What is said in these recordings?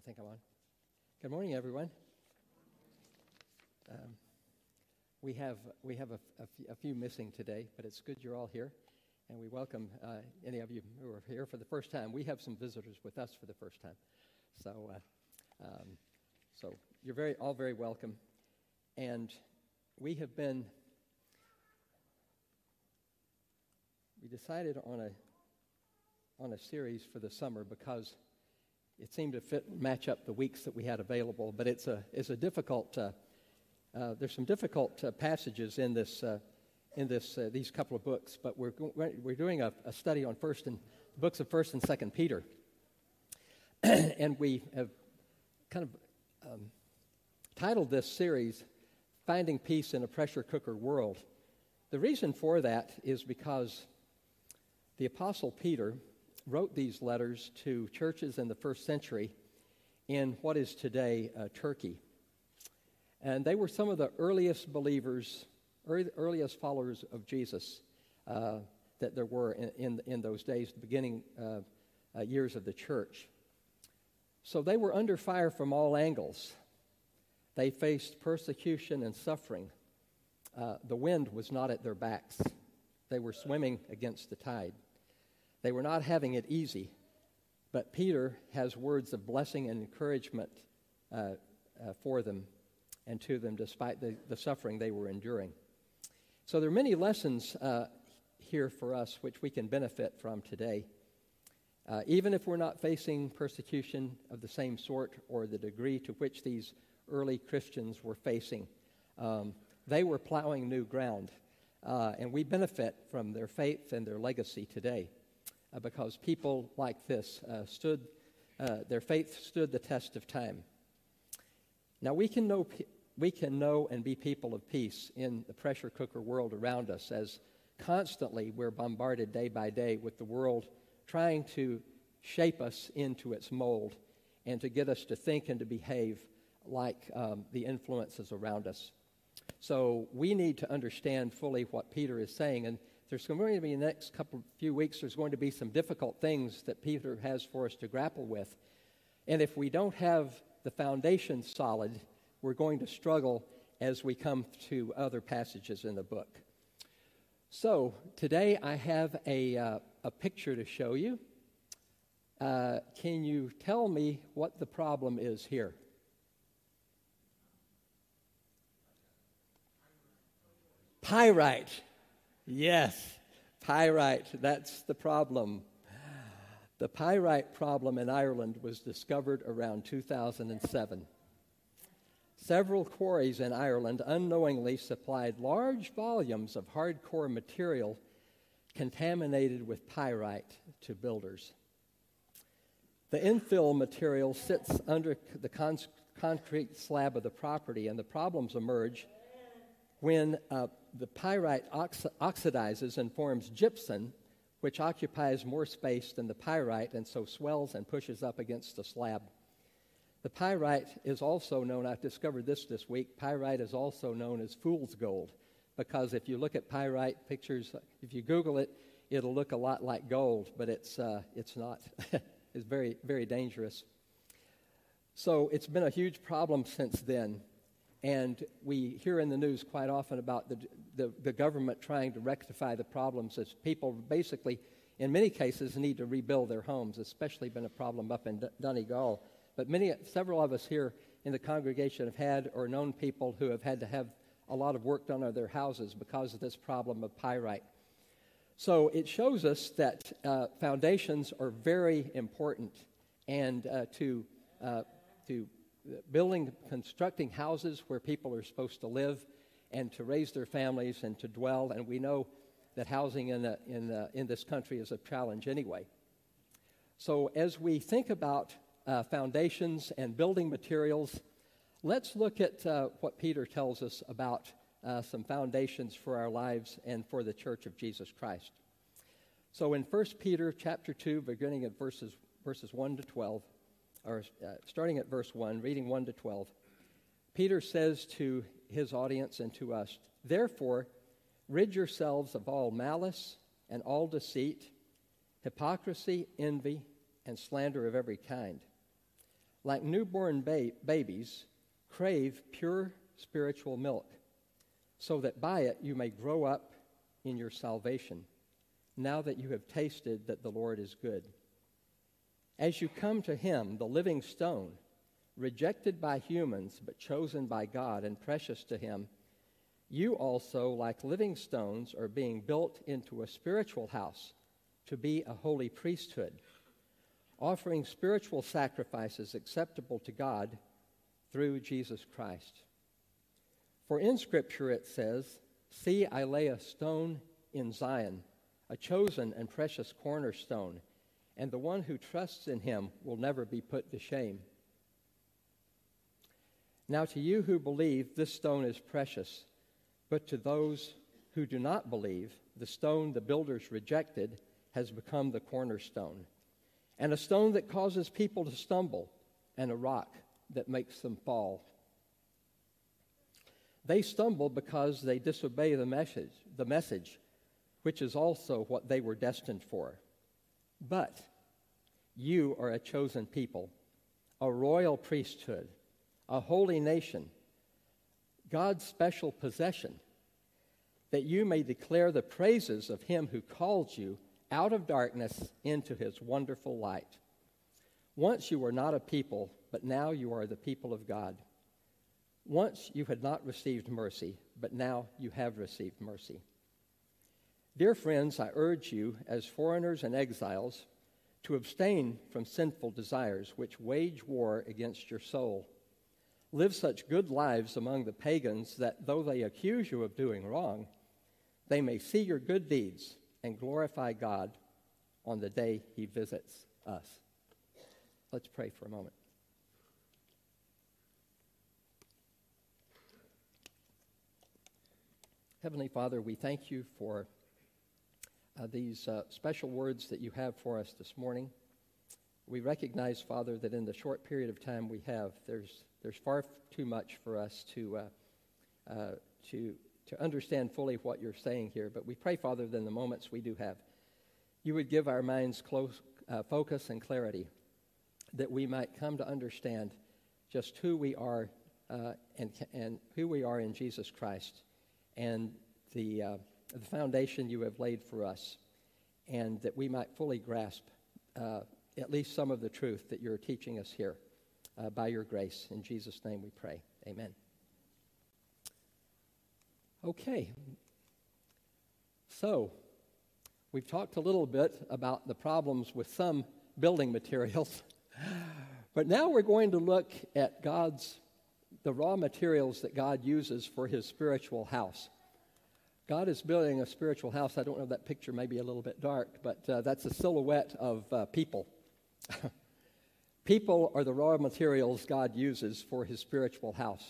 think I'm on. Good morning, everyone. We have a few missing today, but it's good you're all here, and we welcome any of you who are here for the first time. We have some visitors with us for the first time, so you're all very welcome. And we decided on a series for the summer because it seemed to match up the weeks that we had available. But it's a difficult. There's some difficult passages in these couple of books. But we're doing a study on the books of First and Second Peter, and we have kind of titled this series "Finding Peace in a Pressure Cooker World." The reason for that is because the Apostle Peter wrote these letters to churches in the first century in what is today Turkey. And they were some of the earliest believers, earliest followers of Jesus that there were in those days, the beginning years of the church. So they were under fire from all angles. They faced persecution and suffering. The wind was not at their backs. They were swimming against the tide. They were not having it easy, but Peter has words of blessing and encouragement for them and to them despite the suffering they were enduring. So there are many lessons here for us which we can benefit from today. Even if we're not facing persecution of the same sort or the degree to which these early Christians were facing, they were plowing new ground, and we benefit from their faith and their legacy today. Because people like this their faith stood the test of time. Now we can know and be people of peace in the pressure cooker world around us, as constantly we're bombarded day by day with the world trying to shape us into its mold and to get us to think and to behave like the influences around us. So we need to understand fully what Peter is saying, and there's going to be in the next few weeks, there's going to be some difficult things that Peter has for us to grapple with. And if we don't have the foundation solid, we're going to struggle as we come to other passages in the book. So today I have a picture to show you. Can you tell me what the problem is here? Pyrite. Yes, pyrite, that's the problem. The pyrite problem in Ireland was discovered around 2007. Several quarries in Ireland unknowingly supplied large volumes of hardcore material contaminated with pyrite to builders. The infill material sits under the concrete slab of the property, and the problems emerge when the pyrite oxidizes and forms gypsum, which occupies more space than the pyrite and so swells and pushes up against the slab. The pyrite is also known, I discovered this week, pyrite is also known as fool's gold, because if you look at pyrite pictures, if you Google it, it'll look a lot like gold, but it's not. It's very, very dangerous. So it's been a huge problem since then. And we hear in the news quite often about the government trying to rectify the problems, as people basically, in many cases, need to rebuild their homes. Especially been a problem up in Donegal. But several of us here in the congregation have had or known people who have had to have a lot of work done on their houses because of this problem of pyrite. So it shows us that foundations are very important, and to constructing houses where people are supposed to live and to raise their families and to dwell. And we know that housing in this country is a challenge anyway. So as we think about foundations and building materials, let's look at what Peter tells us about some foundations for our lives and for the Church of Jesus Christ. So in 1 Peter chapter 2, beginning at verses 1 to 12, or starting at verse 1, reading 1 to 12, Peter says to his audience and to us, "Therefore, rid yourselves of all malice and all deceit, hypocrisy, envy, and slander of every kind. like newborn babies, crave pure spiritual milk, so that by it you may grow up in your salvation, now that you have tasted that the Lord is good. As you come to him, the living stone, rejected by humans but chosen by God and precious to him, you also, like living stones, are being built into a spiritual house to be a holy priesthood, offering spiritual sacrifices acceptable to God through Jesus Christ. For in Scripture it says, "See, I lay a stone in Zion, a chosen and precious cornerstone, and the one who trusts in him will never be put to shame." Now to you who believe, this stone is precious, but to those who do not believe, the stone the builders rejected has become the cornerstone, and a stone that causes people to stumble, and a rock that makes them fall. They stumble because they disobey the message, which is also what they were destined for. But you are a chosen people, a royal priesthood, a holy nation, God's special possession, that you may declare the praises of him who called you out of darkness into his wonderful light. Once you were not a people, but now you are the people of God. Once you had not received mercy, but now you have received mercy. Dear friends, I urge you, as foreigners and exiles, to abstain from sinful desires which wage war against your soul. Live such good lives among the pagans that though they accuse you of doing wrong, they may see your good deeds and glorify God on the day he visits us. Let's pray for a moment. Heavenly Father, we thank you for these special words that you have for us this morning. We recognize, Father, that in the short period of time we have, there's far too much for us to understand fully what you're saying here. But we pray, Father, that in the moments we do have, you would give our minds close focus and clarity, that we might come to understand just who we are and who we are in Jesus Christ, and the foundation you have laid for us, and that we might fully grasp at least some of the truth that you're teaching us here by your grace. In Jesus' name we pray. Amen. Okay. So, we've talked a little bit about the problems with some building materials, but now we're going to look at the raw materials that God uses for his spiritual house. God is building a spiritual house. I don't know, that picture may be a little bit dark, but that's a silhouette of people. People are the raw materials God uses for his spiritual house.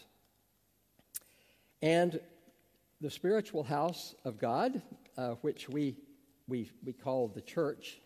And the spiritual house of God, which we call the church,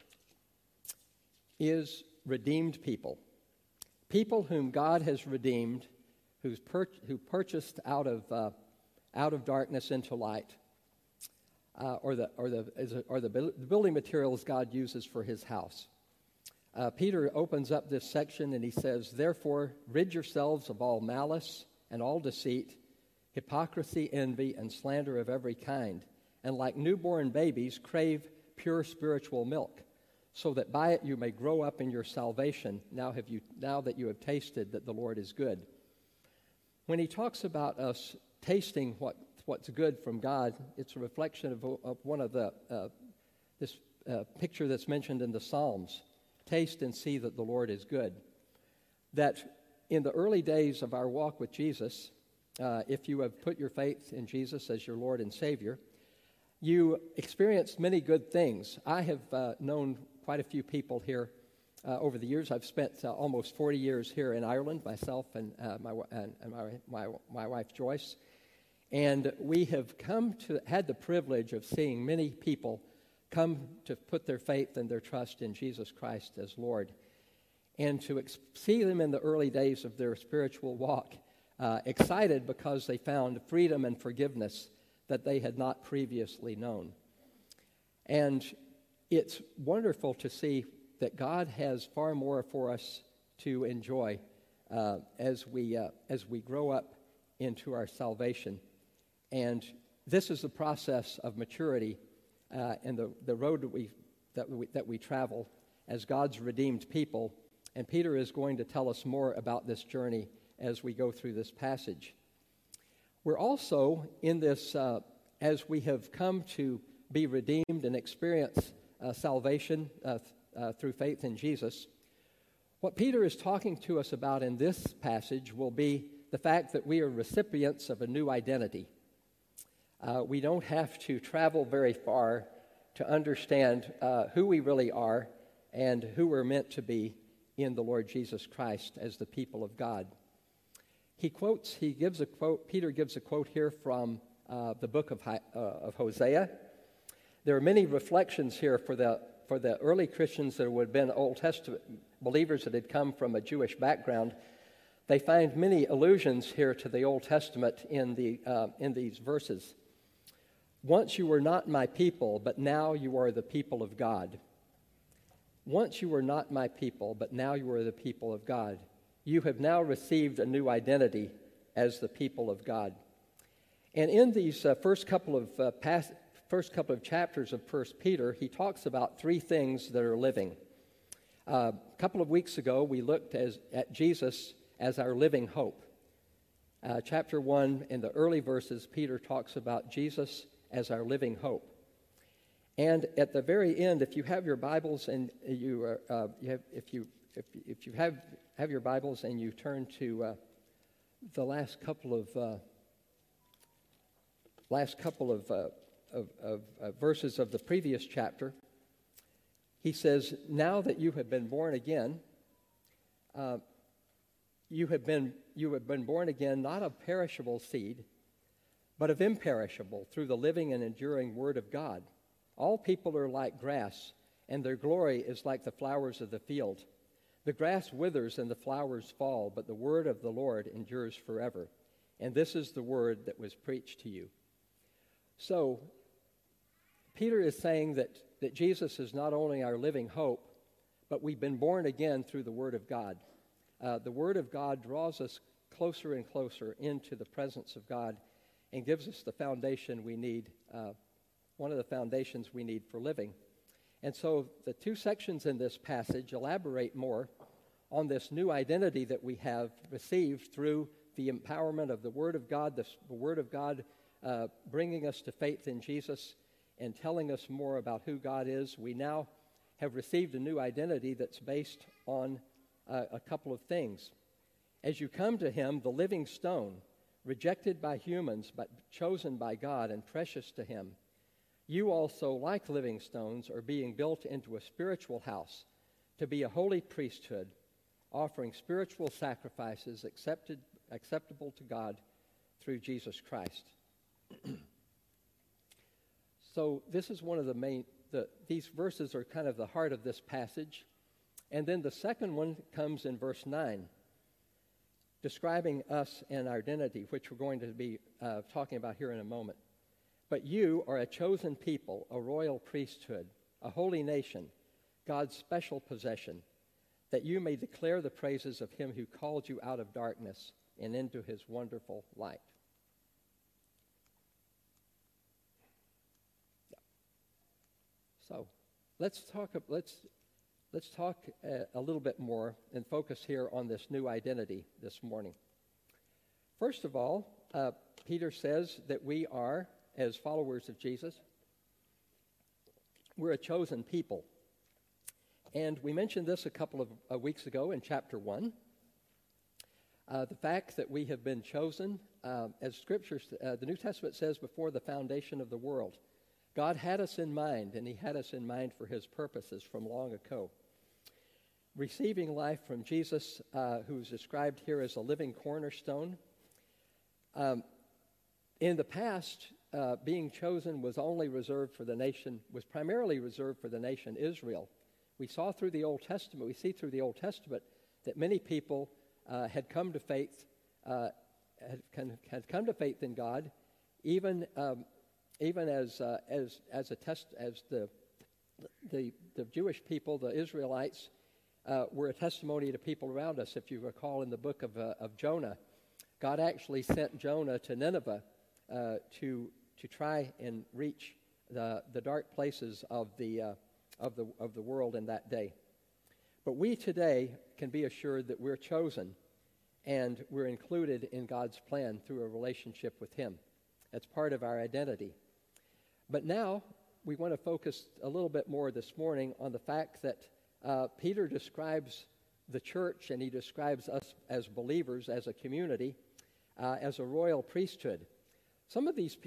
is redeemed people. People whom God has redeemed, who purchased out of darkness into light, or the building materials God uses for his house. Peter opens up this section and he says, "Therefore, rid yourselves of all malice and all deceit, hypocrisy, envy, and slander of every kind, and like newborn babies, crave pure spiritual milk, so that by it you may grow up in your salvation, now that you have tasted that the Lord is good." When he talks about us tasting what's good from God, it's a reflection of one of this picture that's mentioned in the Psalms. Taste and see that the Lord is good. That in the early days of our walk with Jesus, if you have put your faith in Jesus as your Lord and Savior, you experienced many good things. I have known quite a few people here over the years. I've spent almost 40 years here in Ireland, myself and my wife Joyce, and we have had the privilege of seeing many people come to put their faith and their trust in Jesus Christ as Lord, and to see them in the early days of their spiritual walk, excited because they found freedom and forgiveness that they had not previously known. And it's wonderful to see that God has far more for us to enjoy as we grow up into our salvation. And this is the process of maturity and the road that we travel as God's redeemed people. And Peter is going to tell us more about this journey as we go through this passage. We're also in this, as we have come to be redeemed and experience salvation through faith in Jesus, what Peter is talking to us about in this passage will be the fact that we are recipients of a new identity. We don't have to travel very far to understand who we really are and who we're meant to be in the Lord Jesus Christ as the people of God. Peter gives a quote here from the book of Hosea. There are many reflections here for the early Christians that would have been Old Testament believers that had come from a Jewish background. They find many allusions here to the Old Testament in these verses. Once you were not my people, but now you are the people of God. Once you were not my people, but now you are the people of God. You have now received a new identity as the people of God. And in these first couple of chapters of 1 Peter, he talks about three things that are living. A couple of weeks ago, we looked at Jesus as our living hope. Chapter 1, in the early verses, Peter talks about Jesus as our living hope. And at the very end, if you have your Bibles and you have your Bibles and you turn to the last couple of verses of the previous chapter, he says, "Now that you have been born again, you have been born again not of perishable seed, but of imperishable, through the living and enduring Word of God. All people are like grass, and their glory is like the flowers of the field. The grass withers and the flowers fall, but the word of the Lord endures forever. And this is the word that was preached to you." So, Peter is saying that Jesus is not only our living hope, but we've been born again through the Word of God. The Word of God draws us closer and closer into the presence of God and gives us the foundation we need, one of the foundations we need for living. And so the two sections in this passage elaborate more on this new identity that we have received through the empowerment of the Word of God, the Word of God bringing us to faith in Jesus and telling us more about who God is. We now have received a new identity that's based on a couple of things. As you come to Him, the living stone, rejected by humans but chosen by God and precious to Him, you also, like living stones, are being built into a spiritual house to be a holy priesthood, offering spiritual sacrifices acceptable to God through Jesus Christ. So this is one of the main, these verses are kind of the heart of this passage. And then the second one comes in verse 9, describing us and our identity, which we're going to be talking about here in a moment. "But you are a chosen people, a royal priesthood, a holy nation, God's special possession, that you may declare the praises of Him who called you out of darkness and into His wonderful light." So let's talk a little bit more and focus here on this new identity this morning. First of all, Peter says that we are, as followers of Jesus, we're a chosen people. And we mentioned this a couple of weeks ago in chapter 1. The fact that we have been chosen, as Scripture, the New Testament says, before the foundation of the world. God had us in mind, and He had us in mind for His purposes from long ago. Receiving life from Jesus, who is described here as a living cornerstone. In the past, being chosen was only reserved for the nation, was primarily reserved for the nation Israel. We see through the Old Testament that many people had come to faith, had come to faith in God, even as the Jewish people, the Israelites, we're a testimony to people around us. If you recall in the book of Jonah, God actually sent Jonah to Nineveh to try and reach the dark places of the world in that day. But we today can be assured that we're chosen and we're included in God's plan through a relationship with Him. That's part of our identity. But now we want to focus a little bit more this morning on the fact that Peter describes the church, and he describes us as believers, as a community, as a royal priesthood. Some of these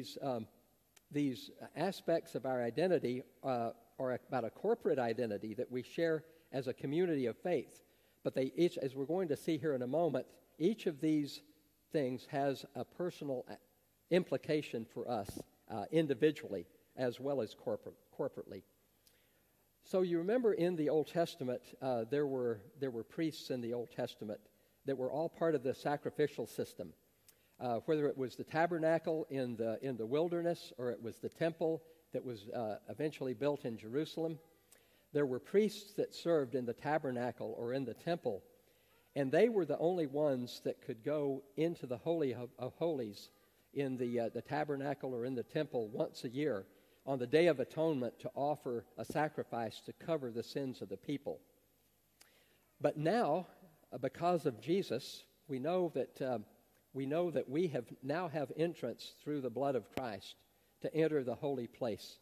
aspects of our identity are about a corporate identity that we share as a community of faith. But they each, as we're going to see here in a moment, each of these things has a personal implication for us individually as well as corporately. So you remember in the Old Testament, there were priests in the Old Testament that were all part of the sacrificial system. Whether it was the tabernacle in the wilderness or it was the temple that was eventually built in Jerusalem, there were priests that served in the tabernacle or in the temple, and they were the only ones that could go into the Holy of Holies in the tabernacle or in the temple once a year on the Day of Atonement to offer a sacrifice to cover the sins of the people. But now, because of Jesus, we know that we now have entrance through the blood of Christ to enter the holy place.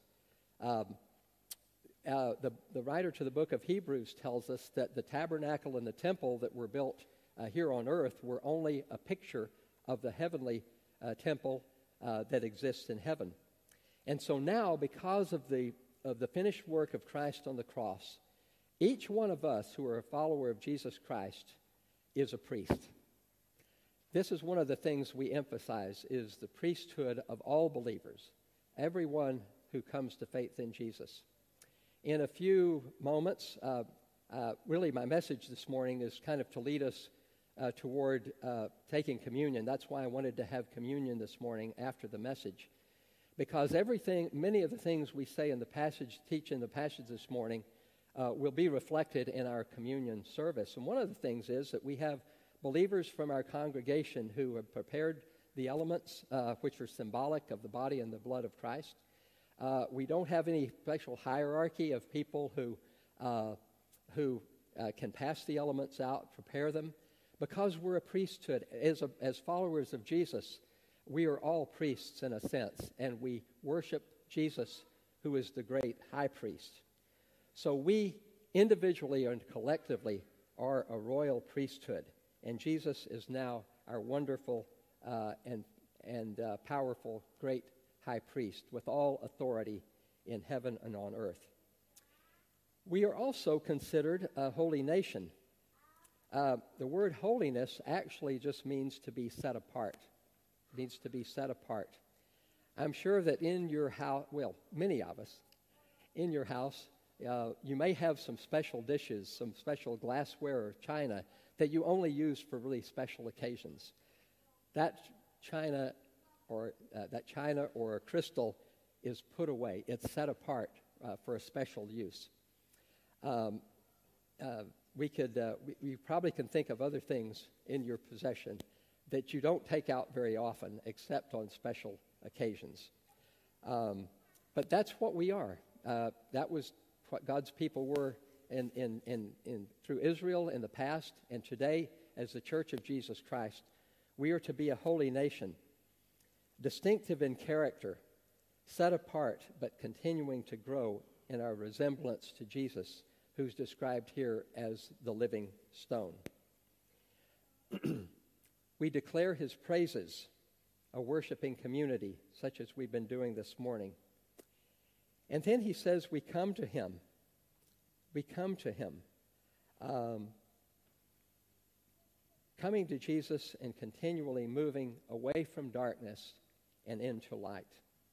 The writer to the book of Hebrews tells us that the tabernacle and the temple that were built here on earth were only a picture of the heavenly temple that exists in heaven. And so now, because of the finished work of Christ on the cross, each one of us who are a follower of Jesus Christ is a priest. This is one of the things we emphasize, is the priesthood of all believers, everyone who comes to faith in Jesus. In a few moments, really my message this morning is kind of to lead us toward taking communion. That's why I wanted to have communion this morning after the message. Because many of the things we say in the passage, teach in the passage this morning, will be reflected in our communion service. And one of the things is that we have believers from our congregation who have prepared the elements, which are symbolic of the body and the blood of Christ. We don't have any special hierarchy of people who can pass the elements out, prepare them. Because we're a priesthood, as followers of Jesus, we are all priests in a sense, and we worship Jesus, who is the great high priest. So we individually and collectively are a royal priesthood, and Jesus is now our wonderful and powerful great high priest with all authority in heaven and on earth. We are also considered a holy nation. The word holiness actually just means to be set apart. It means to be set apart. I'm sure that in your house, well, many of us, in your house, you may have some special dishes, some special glassware or china that you only use for really special occasions. That china or a crystal is put away. It's set apart for a special use. We probably can think of other things in your possession that you don't take out very often except on special occasions. But that's what we are. That was what God's people were through Israel in the past, and today, as the Church of Jesus Christ, we are to be a holy nation, distinctive in character, set apart, but continuing to grow in our resemblance to Jesus, who's described here as the living stone. We declare his praises, a worshiping community, such as we've been doing this morning. And then he says we come to him. We come to him. Coming to Jesus and continually moving away from darkness and into light.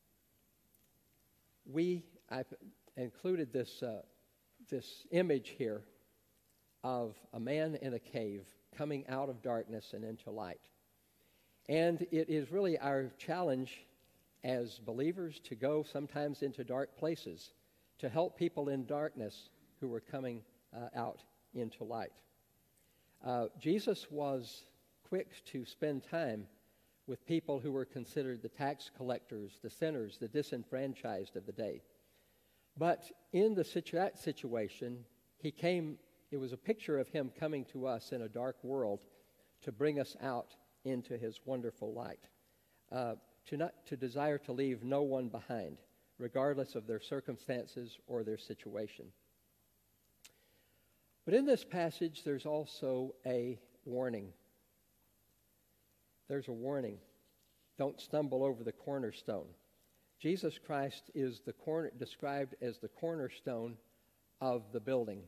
I've included this image here of a man in a cave coming out of darkness and into light. And it is really our challenge as believers to go sometimes into dark places to help people in darkness who are coming out into light. Jesus was quick to spend time with people who were considered the tax collectors, the sinners, the disenfranchised of the day. But in that situation, it was a picture of him coming to us in a dark world to bring us out into his wonderful light, to desire to leave no one behind, regardless of their circumstances or their situation. But in this passage, there's also a warning. There's a warning. Don't stumble over the cornerstone. Jesus Christ is described as the cornerstone of the building.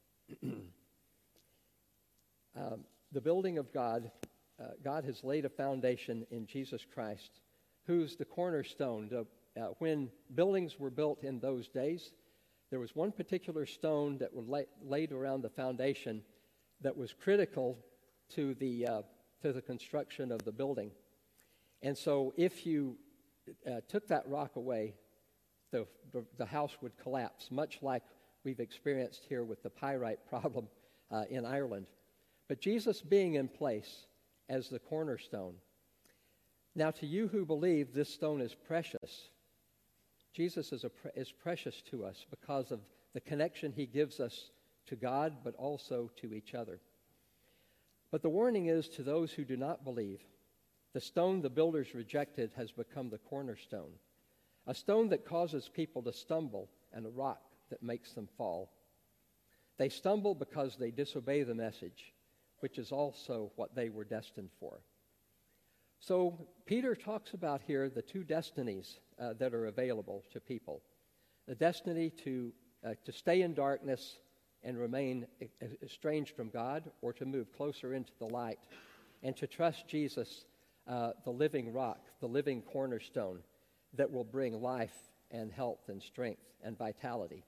The building of God, God has laid a foundation in Jesus Christ, who's the cornerstone. When buildings were built in those days, there was one particular stone that was laid around the foundation that was critical to the construction of the building. And so if you took that rock away, the house would collapse, much like we've experienced here with the pyrite problem in Ireland. But Jesus being in place as the cornerstone. Now, to you who believe, this stone is precious. Jesus is precious to us because of the connection he gives us to God, but also to each other. But the warning is to those who do not believe. The stone the builders rejected has become the cornerstone, a stone that causes people to stumble and a rock that makes them fall. They stumble because they disobey the message, which is also what they were destined for. So Peter talks about here the two destinies that are available to people. The destiny to stay in darkness and remain estranged from God, or to move closer into the light and to trust Jesus, the living rock, the living cornerstone that will bring life and health and strength and vitality.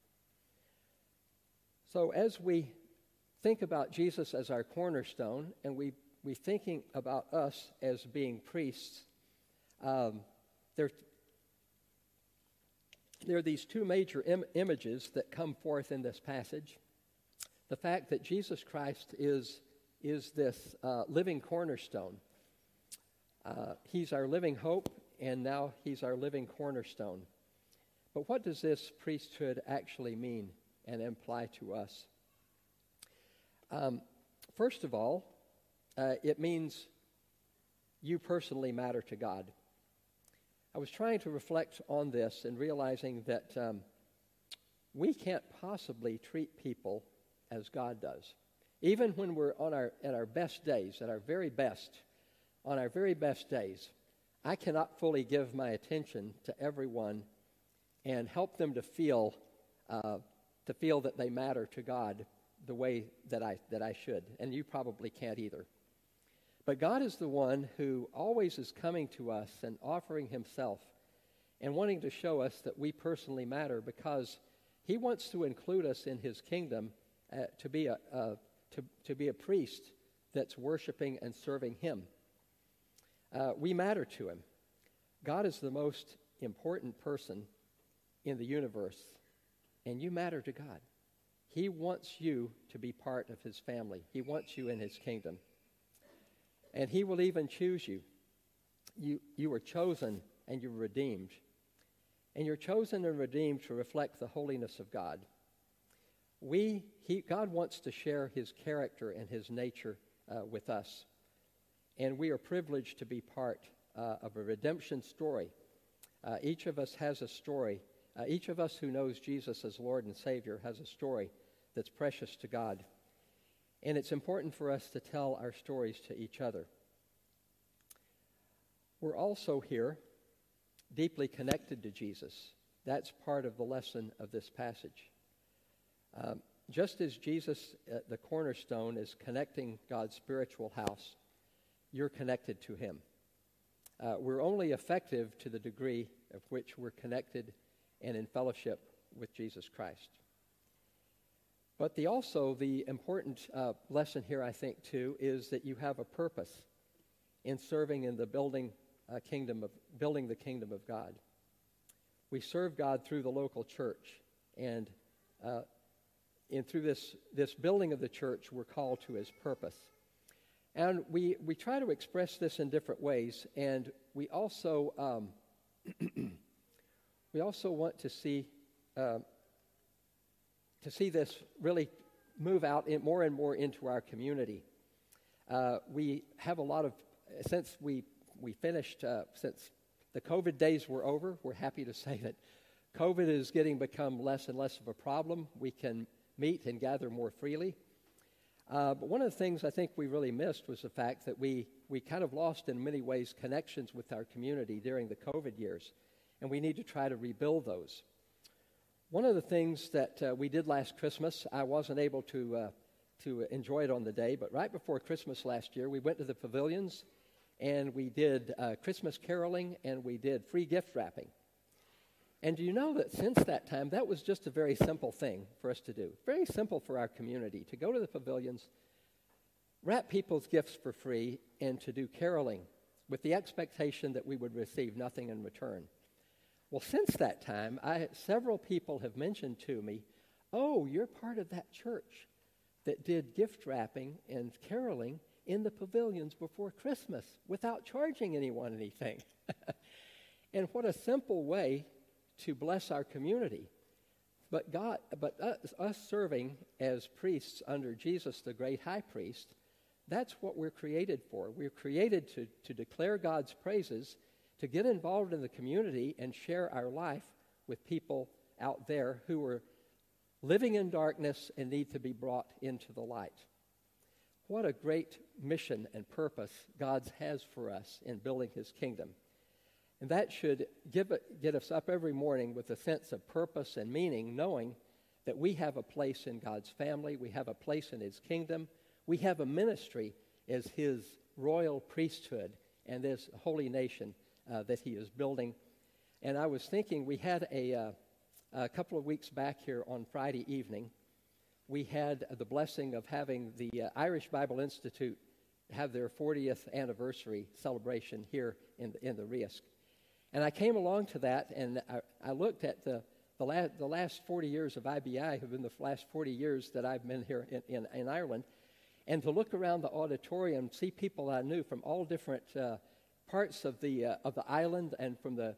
So as we think about Jesus as our cornerstone, and we're thinking about us as being priests, there are these two major images that come forth in this passage. The fact that Jesus Christ is this living cornerstone. He's our living hope, and now he's our living cornerstone. But what does this priesthood actually mean and imply to us? First of all, it means you personally matter to God. I was trying to reflect on this and realizing that we can't possibly treat people as God does. Even when we're at our best days, at our very best, on our very best days, I cannot fully give my attention to everyone and help them to feel that they matter to God the way that I should, and you probably can't either. But God is the one who always is coming to us and offering himself and wanting to show us that we personally matter, because he wants to include us in his kingdom to be a priest that's worshiping and serving him. We matter to him. God is the most important person in the universe, and you matter to God. He wants you to be part of his family. He wants you in his kingdom. And he will even choose you. You were chosen and you're redeemed. And you're chosen and redeemed to reflect the holiness of God. God wants to share his character and his nature with us. And we are privileged to be part of a redemption story. Each of us has a story. Each of us who knows Jesus as Lord and Savior has a story that's precious to God. And it's important for us to tell our stories to each other. We're also here deeply connected to Jesus. That's part of the lesson of this passage. Just as Jesus, the cornerstone, is connecting God's spiritual house, you're connected to him. We're only effective to the degree of which we're connected and in fellowship with Jesus Christ. But the important lesson here, I think, too, is that you have a purpose in serving in the building the kingdom of God. We serve God through the local church, and and through this building of the church, we're called to his purpose. And we try to express this in different ways, and we also want to see this really move out more and more into our community. We have a lot of, since we finished, since the COVID days were over, we're happy to say that COVID is become less and less of a problem. We can meet and gather more freely. But one of the things I think we really missed was the fact that we kind of lost in many ways connections with our community during the COVID years, and we need to try to rebuild those. One of the things that we did last Christmas, I wasn't able to enjoy it on the day, but right before Christmas last year, we went to the pavilions, and we did Christmas caroling, and we did free gift wrapping. And do you know that since that time, that was just a very simple thing for us to do. Very simple for our community, to go to the pavilions, wrap people's gifts for free, and to do caroling with the expectation that we would receive nothing in return. Well, since that time, several people have mentioned to me, oh, you're part of that church that did gift wrapping and caroling in the pavilions before Christmas without charging anyone anything. And what a simple way to bless our community. But us serving as priests under Jesus, the great high priest, that's what we're created for. We're created to declare God's praises, to get involved in the community and share our life with people out there who are living in darkness and need to be brought into the light. What a great mission and purpose God has for us in building his kingdom. And that should get us up every morning with a sense of purpose and meaning, knowing that we have a place in God's family, we have a place in his kingdom, we have a ministry as his royal priesthood and this holy nation that he is building. And I was thinking, we had a couple of weeks back here on Friday evening, we had the blessing of having the Irish Bible Institute have their 40th anniversary celebration here in the Riask. And I came along to that, and I looked at the last 40 years of IBI, have been the last 40 years that I've been here in Ireland, and to look around the auditorium, see people I knew from all different parts of the island and from the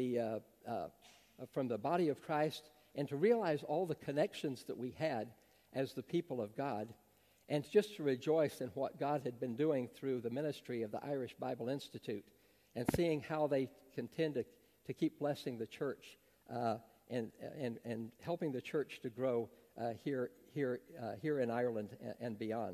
body of Christ, and to realize all the connections that we had as the people of God, and just to rejoice in what God had been doing through the ministry of the Irish Bible Institute, and seeing how they contend to keep blessing the church and helping the church to grow here in Ireland and beyond.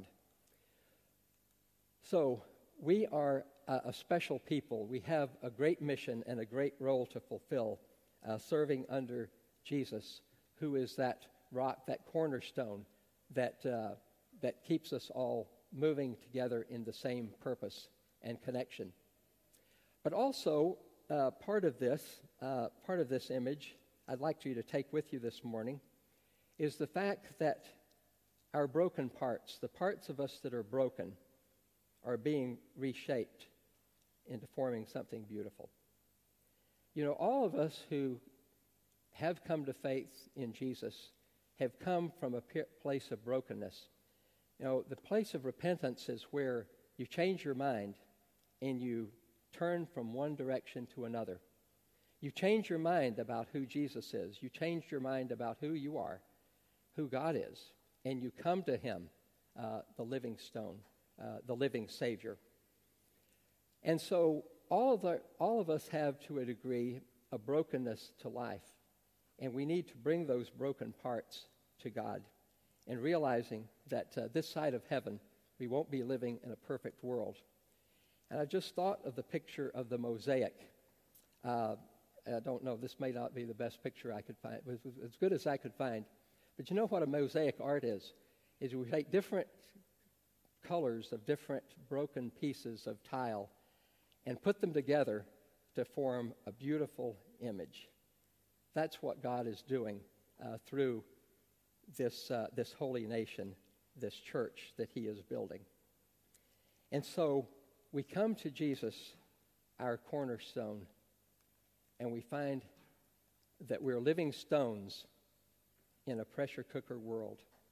So we are a special people. We have a great mission and a great role to fulfill, serving under Jesus, who is that rock, that cornerstone that keeps us all moving together in the same purpose and connection. But also, part of this image I'd like you to take with you this morning is the fact that our broken parts, the parts of us that are broken, are being reshaped into forming something beautiful. You know, all of us who have come to faith in Jesus have come from a place of brokenness. You know, the place of repentance is where you change your mind and you turn from one direction to another. You change your mind about who Jesus is. You change your mind about who you are, who God is, and you come to him, the living stone, the living Savior. And so all of us have, to a degree, a brokenness to life, and we need to bring those broken parts to God, and realizing that this side of heaven, we won't be living in a perfect world. And I just thought of the picture of the mosaic. I don't know, this may not be the best picture I could find. It was as good as I could find. But you know what a mosaic art is? Is we take different colors of different broken pieces of tile and put them together to form a beautiful image. That's what God is doing through this holy nation, this church that he is building. And so we come to Jesus, our cornerstone, and we find that we're living stones in a pressure cooker world.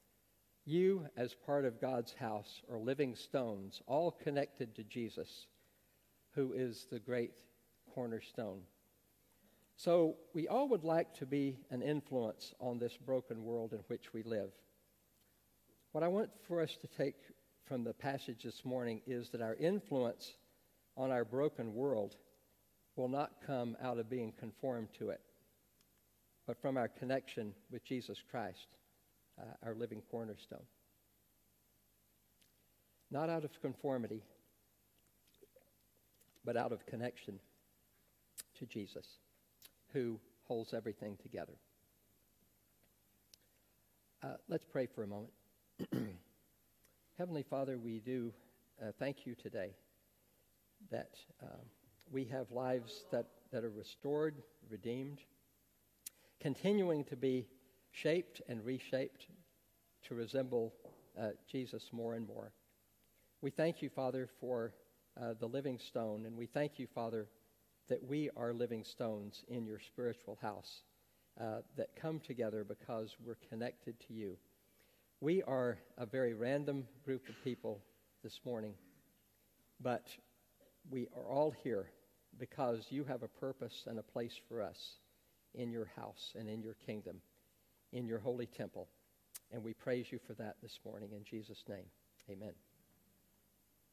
You, as part of God's house, are living stones, all connected to Jesus, who is the great cornerstone. So we all would like to be an influence on this broken world in which we live. What I want for us to take from the passage this morning is that our influence on our broken world will not come out of being conformed to it, but from our connection with Jesus Christ, our living cornerstone. Not out of conformity, but out of connection to Jesus, who holds everything together. Let's pray for a moment. Heavenly Father, we do thank you today that we have lives that are restored, redeemed, continuing to be shaped and reshaped to resemble Jesus more and more. We thank you, Father, for the living stone, and we thank you, Father, that we are living stones in your spiritual house that come together because we're connected to you. We are a very random group of people this morning, but we are all here because you have a purpose and a place for us in your house and in your kingdom, in your holy temple. And we praise you for that this morning in Jesus' name. Amen.